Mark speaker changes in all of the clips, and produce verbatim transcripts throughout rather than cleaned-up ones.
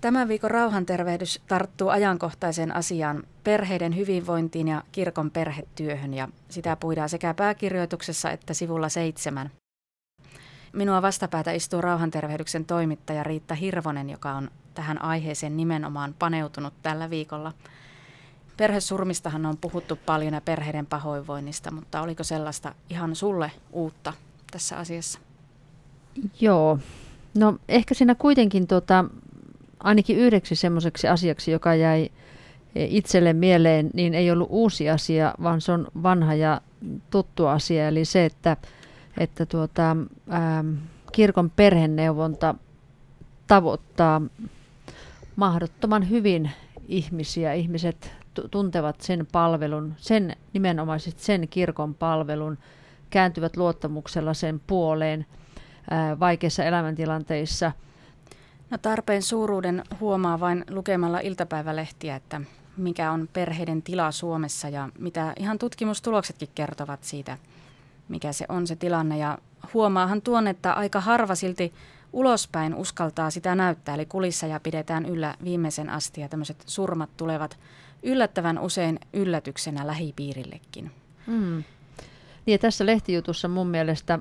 Speaker 1: Tämän viikon rauhantervehdys tarttuu ajankohtaiseen asiaan, perheiden hyvinvointiin ja kirkon perhetyöhön, ja sitä puidaan sekä pääkirjoituksessa että sivulla seitsemän. Minua vastapäätä istuu rauhantervehdyksen toimittaja Riitta Hirvonen, joka on tähän aiheeseen nimenomaan paneutunut tällä viikolla. Perhesurmistahan on puhuttu paljon ja perheiden pahoinvoinnista, mutta oliko sellaista ihan sulle uutta tässä asiassa?
Speaker 2: Joo, no ehkä siinä kuitenkin tota, ainakin yhdeksi semmoiseksi asiaksi, joka jäi itselle mieleen, niin ei ollut uusi asia, vaan se on vanha ja tuttu asia. Eli se, että, että tuota, ähm, kirkon perheneuvonta tavoittaa mahdottoman hyvin ihmisiä. Ihmiset t- tuntevat sen palvelun, sen nimenomaisesti sen kirkon palvelun, kääntyvät luottamuksella sen puoleen ää, vaikeissa elämäntilanteissa.
Speaker 1: No tarpeen suuruuden huomaa vain lukemalla iltapäivälehtiä, että mikä on perheiden tila Suomessa ja mitä ihan tutkimustuloksetkin kertovat siitä, mikä se on se tilanne. Ja huomaahan tuon, että aika harva silti ulospäin uskaltaa sitä näyttää, eli kulissa ja pidetään yllä viimeisen asti ja tämmöiset surmat tulevat yllättävän usein yllätyksenä lähipiirillekin.
Speaker 2: Mm. Niin ja tässä lehtijutussa mun mielestä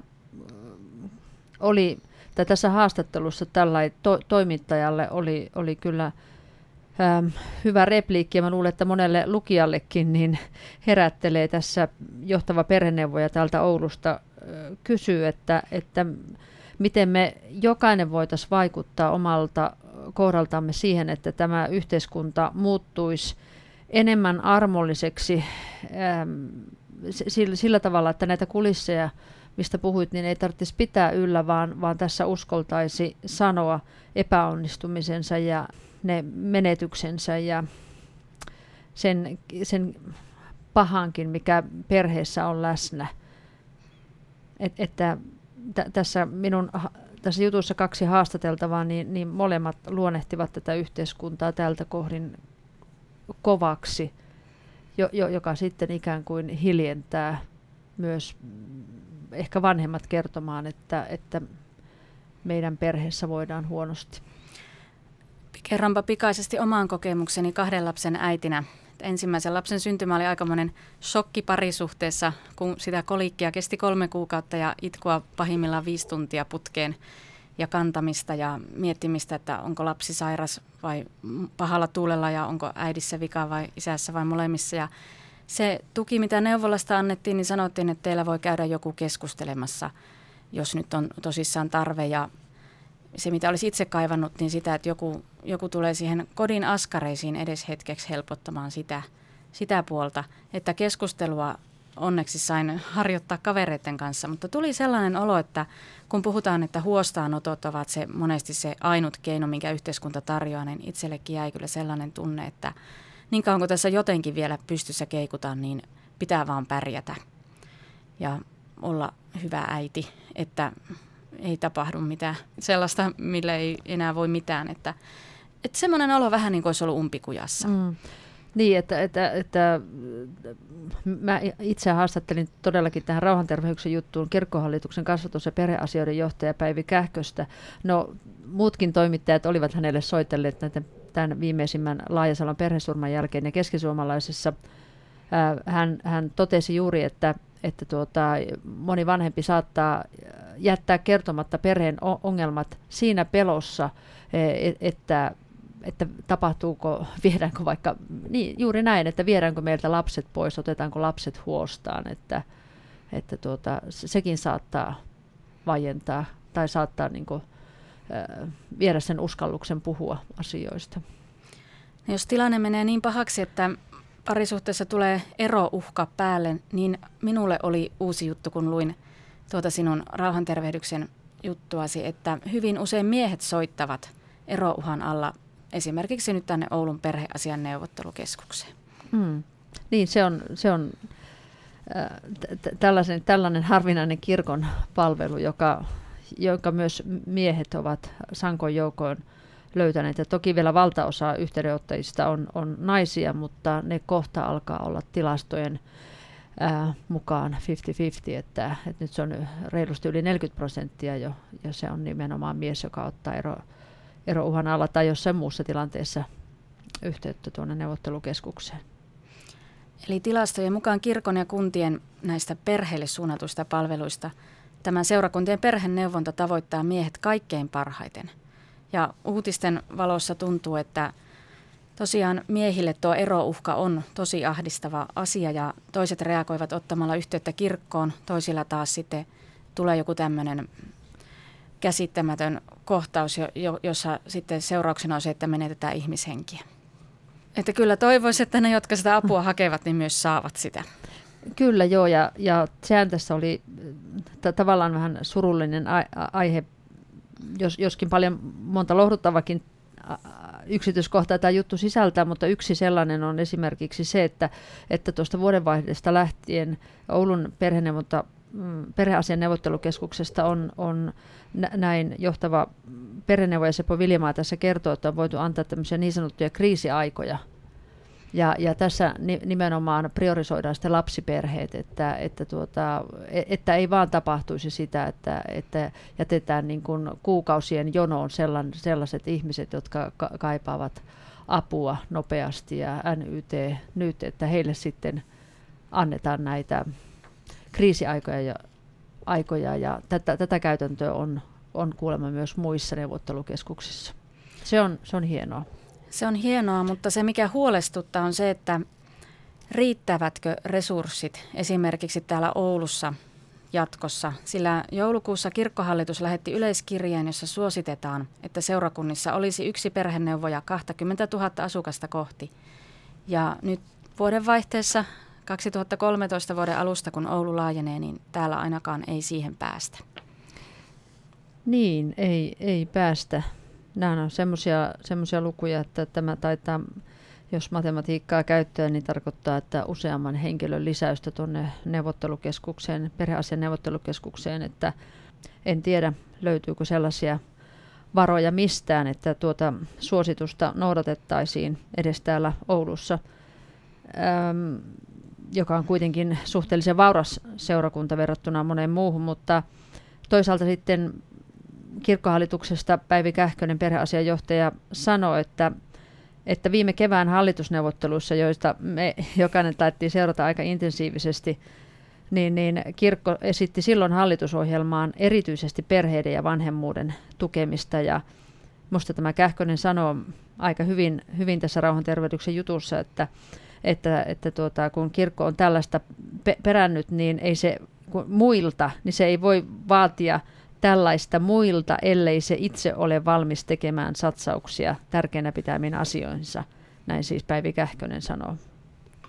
Speaker 2: oli, tai tässä haastattelussa tällainen to, toimittajalle oli, oli kyllä ähm, hyvä repliikki, ja mä luulen, että monelle lukijallekin niin herättelee tässä johtava perheneuvoja täältä Oulusta äh, kysyy, että, että miten me jokainen voitaisiin vaikuttaa omalta kohdaltamme siihen, että tämä yhteiskunta muuttuisi enemmän armolliseksi ähm, sillä, sillä tavalla, että näitä kulisseja, mistä puhuit, niin ei tarvitsisi pitää yllä, vaan, vaan tässä uskoltaisi sanoa epäonnistumisensa ja ne menetyksensä ja sen, sen pahankin, mikä perheessä on läsnä. Et, että t- tässä minun tässä jutussa kaksi haastateltavaa, niin, niin molemmat luonnehtivat tätä yhteiskuntaa tältä kohdin kovaksi, jo, jo, joka sitten ikään kuin hiljentää myös ehkä vanhemmat kertomaan, että, että meidän perheessä voidaan huonosti.
Speaker 1: Kerronpa pikaisesti omaan kokemukseni kahden lapsen äitinä. Ensimmäisen lapsen syntymä oli aikamoinen shokki parisuhteessa, kun sitä kolikkia kesti kolme kuukautta ja itkua pahimmillaan viisi tuntia putkeen ja kantamista ja miettimistä, että onko lapsi sairas vai pahalla tuulella ja onko äidissä vika vai isässä vai molemmissa. Ja se tuki, mitä neuvolasta annettiin, niin sanottiin, että teillä voi käydä joku keskustelemassa, jos nyt on tosissaan tarve. Ja se, mitä olisi itse kaivannut, niin sitä, että joku, joku tulee siihen kodin askareisiin edes hetkeksi helpottamaan sitä, sitä puolta, että keskustelua onneksi sain harjoittaa kavereiden kanssa, mutta tuli sellainen olo, että kun puhutaan, että huostaanotot ovat se monesti se ainut keino, minkä yhteiskunta tarjoaa, niin itsellekin jäi kyllä sellainen tunne, että niin kauan kun tässä jotenkin vielä pystyssä keikutaan, niin pitää vaan pärjätä ja olla hyvä äiti, että ei tapahdu mitään sellaista, millä ei enää voi mitään, että, että semmoinen olo vähän niin kuin olisi ollut umpikujassa. Mm.
Speaker 2: Niin, että, että, että mä itse haastattelin todellakin tähän rauhantervehdyksen juttuun kirkkohallituksen kasvatus- ja perheasioiden johtaja Päivi Kähköstä. No muutkin toimittajat olivat hänelle soitelleet näiden, tämän viimeisimmän Laajasalon perhesurman jälkeen ja keskisuomalaisessa. Ää, hän, hän totesi juuri, että, että tuota, moni vanhempi saattaa jättää kertomatta perheen ongelmat siinä pelossa, että että tapahtuuko, viedäänkö vaikka, niin juuri näin, että viedäänkö meiltä lapset pois, otetaanko lapset huostaan, että, että tuota, sekin saattaa vaientaa tai saattaa niin kuin, äh, viedä sen uskalluksen puhua asioista.
Speaker 1: Jos tilanne menee niin pahaksi, että parisuhteessa tulee erouhka päälle, niin minulle oli uusi juttu, kun luin tuota sinun rauhantervehdyksen juttuasi, että hyvin usein miehet soittavat erouhan alla esimerkiksi nyt tänne Oulun perheasian neuvottelukeskukseen.
Speaker 2: Mm. Niin, se on, se on äh, t- tällaisen, tällainen harvinainen kirkon palvelu, joka, joka myös miehet ovat sankoin joukoin löytäneet. Ja toki vielä valtaosa yhteydenottajista on, on naisia, mutta ne kohta alkaa olla tilastojen äh, mukaan viisikymmentä viisikymmentä, että, että nyt se on reilusti yli neljäkymmentä prosenttia jo, ja se on nimenomaan mies, joka ottaa ero, erouhan alla tai jossain muussa tilanteessa yhteyttä tuonne neuvottelukeskukseen.
Speaker 1: Eli tilastojen mukaan kirkon ja kuntien näistä perheille suunnatuista palveluista tämä seurakuntien perheneuvonta tavoittaa miehet kaikkein parhaiten. Ja uutisten valossa tuntuu, että tosiaan miehille tuo erouhka on tosi ahdistava asia ja toiset reagoivat ottamalla yhteyttä kirkkoon, toisilla taas sitten tulee joku tämmöinen käsittämätön kohtaus, jossa sitten seurauksena on se, että menetetään ihmishenkiä. Että kyllä toivoisin, että ne, jotka sitä apua hakevat, niin myös saavat sitä.
Speaker 2: Kyllä joo, ja, ja sehän tässä oli t- tavallaan vähän surullinen a- aihe, jos, joskin paljon monta lohduttavakin yksityiskohtaa tämä juttu sisältää, mutta yksi sellainen on esimerkiksi se, että, että tuosta vuodenvaihteesta lähtien Oulun perheneuvonta, perheasian neuvottelukeskuksesta on, on näin johtava perheneuvoja Seppo Viljamaa tässä kertoo, että on voitu antaa tämmöisiä niin sanottuja kriisiaikoja. Ja, ja tässä nimenomaan priorisoidaan sitten lapsiperheet, että, että, tuota, että ei vaan tapahtuisi sitä, että, että jätetään niin kuin kuukausien jonoon sellaiset ihmiset, jotka ka- kaipaavat apua nopeasti ja N Y T nyt, että heille sitten annetaan näitä kriisiaikoja ja, aikoja, ja tätä, tätä käytäntöä on, on kuulemma myös muissa neuvottelukeskuksissa. Se on, se on hienoa.
Speaker 1: Se on hienoa, mutta se mikä huolestuttaa on se, että riittävätkö resurssit esimerkiksi täällä Oulussa jatkossa. Sillä joulukuussa kirkkohallitus lähetti yleiskirjeen, jossa suositetaan, että seurakunnissa olisi yksi perheneuvoja kaksikymmentätuhatta asukasta kohti. Ja nyt vuodenvaihteessa kaksituhattakolmetoista vuoden alusta, kun Oulu laajenee, niin täällä ainakaan ei siihen päästä.
Speaker 2: Niin, ei, ei päästä. Nämä on semmoisia lukuja, että tämä taitaa, jos matematiikkaa käyttää, niin tarkoittaa, että useamman henkilön lisäystä tuonne neuvottelukeskukseen, perheasian neuvottelukeskukseen, että en tiedä, löytyykö sellaisia varoja mistään, että tuota suositusta noudatettaisiin edes täällä Oulussa, äm, joka on kuitenkin suhteellisen vauras seurakunta verrattuna moneen muuhun, mutta toisaalta sitten kirkkohallituksesta Päivi Kähkönen, perheasianjohtaja, sanoi, että, että viime kevään hallitusneuvotteluissa, joista me jokainen taittiin seurata aika intensiivisesti, niin, niin kirkko esitti silloin hallitusohjelmaan erityisesti perheiden ja vanhemmuuden tukemista. Ja minusta tämä Kähkönen sanoo aika hyvin, hyvin tässä rauhantervehdyksen jutussa, että, että, että tuota, kun kirkko on tällaista pe- perännyt, niin ei se muilta, niin se ei voi vaatia tällaista muilta, ellei se itse ole valmis tekemään satsauksia tärkeänä pitämiin asioihinsa. Näin siis Päivi Kähkönen sanoo.